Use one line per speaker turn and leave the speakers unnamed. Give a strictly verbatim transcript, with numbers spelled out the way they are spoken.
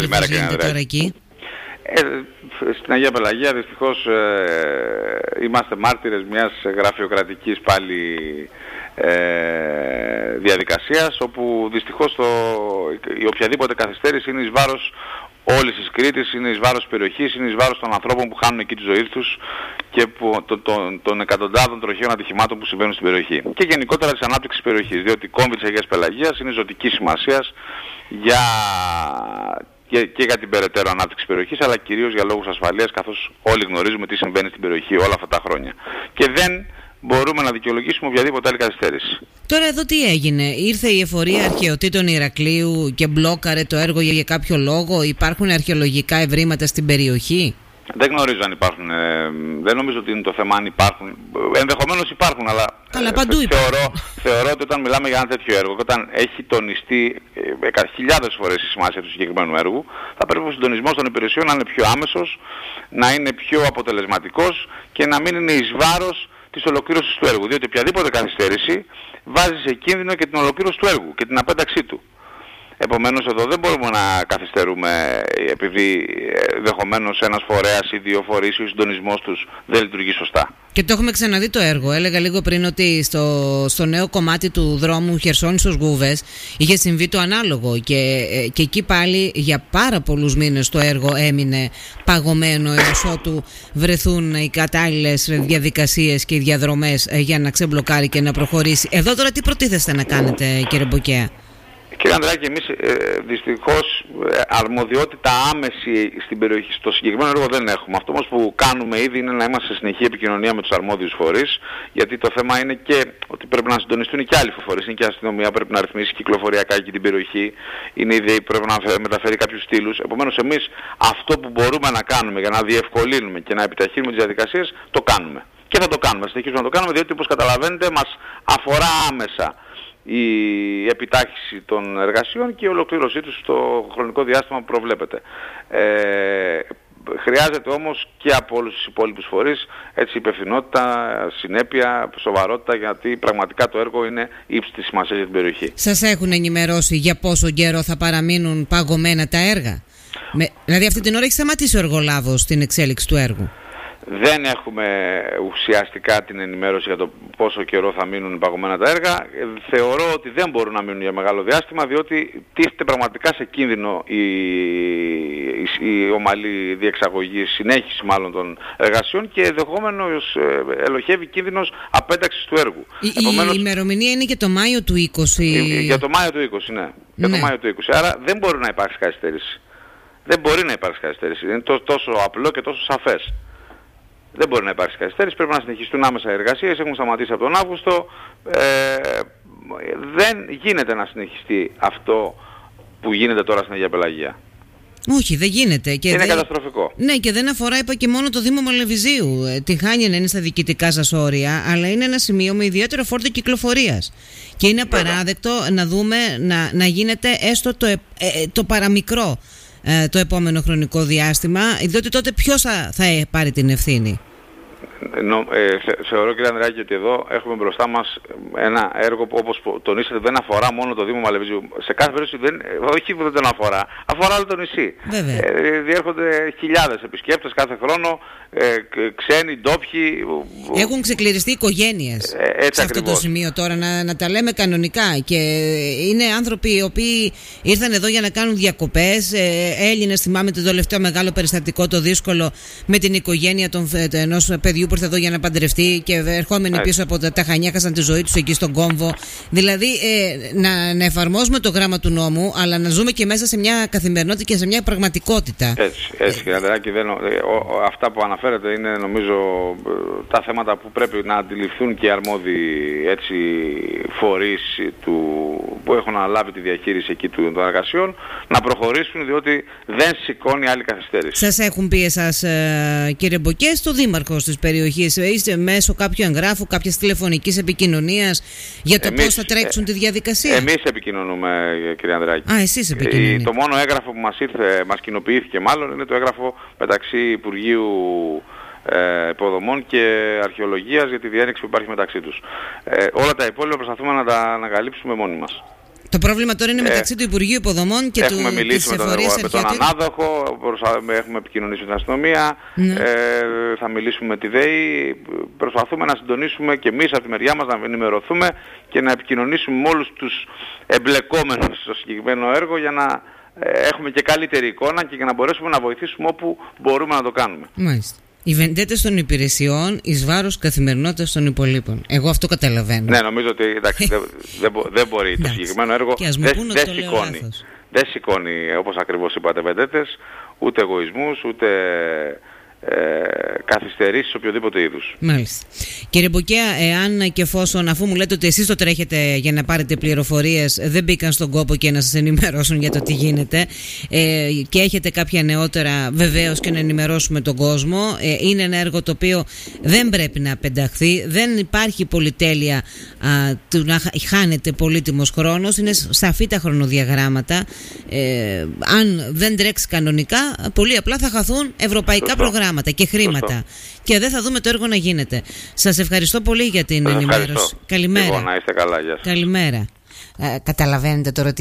ακριβώς γίνεται τώρα εκεί?
Ε, στην Αγία Πελαγία δυστυχώς ε, είμαστε μάρτυρες μιας γραφειοκρατικής πάλι ε, διαδικασίας, όπου δυστυχώς το, η οποιαδήποτε καθυστέρηση είναι εις βάρος όλης της Κρήτης, είναι εις βάρος της περιοχής, είναι εις βάρος των ανθρώπων που χάνουν εκεί τη ζωή τους και που, το, το, των εκατοντάδων τροχαίων ατυχημάτων που συμβαίνουν στην περιοχή. Και γενικότερα της ανάπτυξης της περιοχής, διότι η κόμβη της Αγίας Πελαγίας είναι ζωτικής σημασίας για... Και, και για την περαιτέρω ανάπτυξη της περιοχής, αλλά κυρίως για λόγους ασφαλείας, καθώς όλοι γνωρίζουμε τι συμβαίνει στην περιοχή όλα αυτά τα χρόνια. Και δεν μπορούμε να δικαιολογήσουμε οποιαδήποτε άλλη καθυστέρηση.
Τώρα εδώ τι έγινε? Ήρθε η Εφορία Αρχαιοτήτων Ηρακλείου και μπλόκαρε το έργο για κάποιο λόγο? Υπάρχουν αρχαιολογικά ευρήματα στην περιοχή?
Δεν γνωρίζω αν υπάρχουν, ε, δεν νομίζω ότι είναι το θέμα αν υπάρχουν, ενδεχομένως υπάρχουν, αλλά,
αλλά
ε,
παντού
θεωρώ, θεωρώ ότι όταν μιλάμε για ένα τέτοιο έργο και όταν έχει τονιστεί ε, χιλιάδες φορές η σημασία του συγκεκριμένου έργου, θα πρέπει ο συντονισμός των υπηρεσιών να είναι πιο άμεσος, να είναι πιο αποτελεσματικός και να μην είναι εις βάρος της ολοκλήρωσης του έργου, διότι οποιαδήποτε καθυστέρηση βάζει σε κίνδυνο και την ολοκλήρωση του έργου και την απένταξή του. Επομένως εδώ δεν μπορούμε να καθυστερούμε επειδή δεχομένως ένας φορέας ή δύο φορείς ή ο συντονισμός τους δεν λειτουργεί σωστά.
Και το έχουμε ξαναδεί το έργο. Έλεγα λίγο πριν ότι στο, στο νέο κομμάτι του δρόμου Χερσόνησος Γούβες είχε συμβεί το ανάλογο και, και εκεί πάλι για πάρα πολλούς μήνες το έργο έμεινε παγωμένο έως ότου βρεθούν οι κατάλληλες διαδικασίες και οι διαδρομές για να ξεμπλοκάρει και να προχωρήσει. Εδώ τώρα τι προτίθεστε να κάνετε, κύριε Μποκέα?
Κύριε Ανδράκη, εμείς ε, δυστυχώς ε, αρμοδιότητα άμεση στην περιοχή, στο συγκεκριμένο έργο δεν έχουμε. Αυτό όμως που κάνουμε ήδη είναι να είμαστε σε συνεχή επικοινωνία με τους αρμόδιους φορείς, γιατί το θέμα είναι και ότι πρέπει να συντονιστούν και άλλοι φορείς. Είναι και η αστυνομία, πρέπει να ρυθμίσει κυκλοφοριακά εκεί την περιοχή, είναι η ΔΕΗ, πρέπει να μεταφέρει κάποιους στήλους. Επομένως εμείς αυτό που μπορούμε να κάνουμε για να διευκολύνουμε και να επιταχύνουμε τις διαδικασίες, το κάνουμε. Και θα το κάνουμε, συνεχίζουμε να το κάνουμε, διότι όπως καταλαβαίνετε μας αφορά άμεσα η επιτάχυση των εργασιών και η ολοκλήρωσή τους στο χρονικό διάστημα που προβλέπεται. Ε, χρειάζεται όμως και από όλους τους υπόλοιπους φορείς έτσι υπευθυνότητα, συνέπεια, σοβαρότητα, γιατί πραγματικά το έργο είναι ύψης της σημασίας για την περιοχή.
Σας έχουν ενημερώσει για πόσο καιρό θα παραμείνουν παγωμένα τα έργα? Με, δηλαδή αυτή την ώρα έχει σταματήσει ο εργολάβος στην εξέλιξη του έργου?
Δεν έχουμε ουσιαστικά την ενημέρωση για το πόσο καιρό θα μείνουν παγωμένα τα έργα. Θεωρώ ότι δεν μπορούν να μείνουν για μεγάλο διάστημα, διότι τίθεται πραγματικά σε κίνδυνο η, η, η ομαλή διεξαγωγή, συνέχιση μάλλον των εργασιών και ενδεχόμενος ελοχεύει κίνδυνος απένταξης του έργου.
Η, Επομένως, η ημερομηνία είναι και το Μάιο του είκοσι.
Για το Μάιο του είκοσι, ναι. Για
ναι.
το Μάιο του είκοσι. Άρα δεν μπορεί να υπάρξει καθυστέρηση. Δεν μπορεί να υπάρξει καθυστέρηση. Είναι τόσο απλό και τόσο σαφές. Δεν μπορεί να υπάρξει καθυστέρηση, πρέπει να συνεχιστούν άμεσα οι εργασίες, έχουν σταματήσει από τον Αύγουστο. Ε, δεν γίνεται να συνεχιστεί αυτό που γίνεται τώρα στην Αγία Πελαγία.
Όχι, δεν γίνεται. Και
είναι
δεν...
καταστροφικό.
Ναι, και δεν αφορά, είπα, και μόνο το Δήμο Μαλεβιζίου. Τη χάνει να είναι στα διοικητικά σας όρια, αλλά είναι ένα σημείο με ιδιαίτερο φόρτο κυκλοφορίας. Και είναι απαράδεκτο να δούμε να, να γίνεται έστω το, ε, ε, το παραμικρό ε, το επόμενο χρονικό διάστημα, διότι τότε ποιος θα, θα πάρει την ευθύνη?
Νο, ε, θε, θεωρώ, κύριε Ανδράκη, ότι εδώ έχουμε μπροστά μας ένα έργο που, όπως τονίσατε, δεν αφορά μόνο το Δήμο Μαλεβιζίου. Σε κάθε περίπτωση δεν, όχι που δεν τον αφορά, αφορά όλο το νησί. Ε, διέρχονται χιλιάδες επισκέπτες κάθε χρόνο, ε, ξένοι, ντόπιοι.
Έχουν ξεκληριστεί οικογένειες ε, σε αυτό ακριβώς το σημείο τώρα, να, να τα λέμε κανονικά. Και είναι άνθρωποι οι οποίοι ήρθαν εδώ για να κάνουν διακοπές. Ε, Έλληνες, θυμάμαι το τελευταίο μεγάλο περιστατικό, το δύσκολο, με την οικογένεια των, ενός παιδιού που ήρθε εδώ για να παντρευτεί και ερχόμενοι Ά. πίσω από τα, τα Χανιά χάσαν τη ζωή τους εκεί στον κόμβο. Δηλαδή ε, να, να εφαρμόζουμε το γράμμα του νόμου, αλλά να ζούμε και μέσα σε μια καθημερινότητα και σε μια πραγματικότητα.
Έτσι, έτσι κύριε Ανδράκη, δεν, ο, ο, αυτά που αναφέρετε είναι νομίζω τα θέματα που πρέπει να αντιληφθούν και οι αρμόδιοι έτσι, φορείς του, που έχουν αναλάβει τη διαχείριση εκεί των εργασιών, να προχωρήσουν, διότι δεν σηκώνει άλλη καθυστέρηση.
Σας έχουν πει εσάς, κύριε Μποκέ, στο δήμαρχο της περιοχής, είστε μέσω κάποιου εγγράφου, κάποιας τηλεφωνικής επικοινωνίας για το εμείς, πώς θα τρέξουν ε, τη διαδικασία?
Εμείς επικοινωνούμε, κύριε Ανδράκη.
Α, εσείς επικοινωνείτε.
Το μόνο έγγραφο που μας ήρθε, μας κοινοποιήθηκε μάλλον, είναι το έγγραφο μεταξύ Υπουργείου ε, Υποδομών και Αρχαιολογίας για τη διένεξη που υπάρχει μεταξύ τους. Ε, όλα τα υπόλοιπα προσπαθούμε να τα ανακαλύψουμε μόνοι μας.
Το πρόβλημα τώρα είναι μεταξύ ε, του Υπουργείου Υποδομών και
έχουμε
του,
μιλήσει
της
με τον,
εφορίας
με τον ανάδοχο, έχουμε επικοινωνήσει με την αστυνομία, ναι. ε, θα μιλήσουμε με τη ΔΕΗ, προσπαθούμε να συντονίσουμε και εμείς από τη μεριά μας να ενημερωθούμε και να επικοινωνήσουμε με όλους τους εμπλεκόμενους στο συγκεκριμένο έργο για να ε, έχουμε και καλύτερη εικόνα και για να μπορέσουμε να βοηθήσουμε όπου μπορούμε να το κάνουμε.
Μάλιστα. Οι βεντέτες των υπηρεσιών εις βάρος καθημερινότητας των υπολείπων. Εγώ αυτό καταλαβαίνω.
Ναι, νομίζω ότι εντάξει, δεν δε, δε μπορεί το συγκεκριμένο έργο. Δεν δε σηκώνει, δε σηκώνει, όπως ακριβώς είπατε, βεντέτες, ούτε εγωισμούς, ούτε ε, καθυστερήσεις οποιοδήποτε είδους.
Μάλιστα. Κύριε Μπουκαία, εάν και εφόσον, αφού μου λέτε ότι εσείς το τρέχετε για να πάρετε πληροφορίες, δεν μπήκαν στον κόπο και να σας ενημερώσουν για το τι γίνεται ε, και έχετε κάποια νεότερα, βεβαίως και να ενημερώσουμε τον κόσμο, ε, είναι ένα έργο το οποίο δεν πρέπει να απενταχθεί, δεν υπάρχει πολυτέλεια α, του να χάνεται πολύτιμος χρόνος, είναι σαφή τα χρονοδιαγράμματα. Ε, αν δεν τρέξει κανονικά, πολύ απλά θα χαθούν ευρωπαϊκά Σωστό. προγράμματα και χρήματα. Σωστό. Και δεν θα δούμε το έργο να γίνεται. Σας ευχαριστώ πολύ για την
Σας
ενημέρωση.
Ευχαριστώ.
Καλημέρα.
Εγώ, να είστε καλά, γεια σας.
Καλημέρα. Ε, καταλαβαίνετε τώρα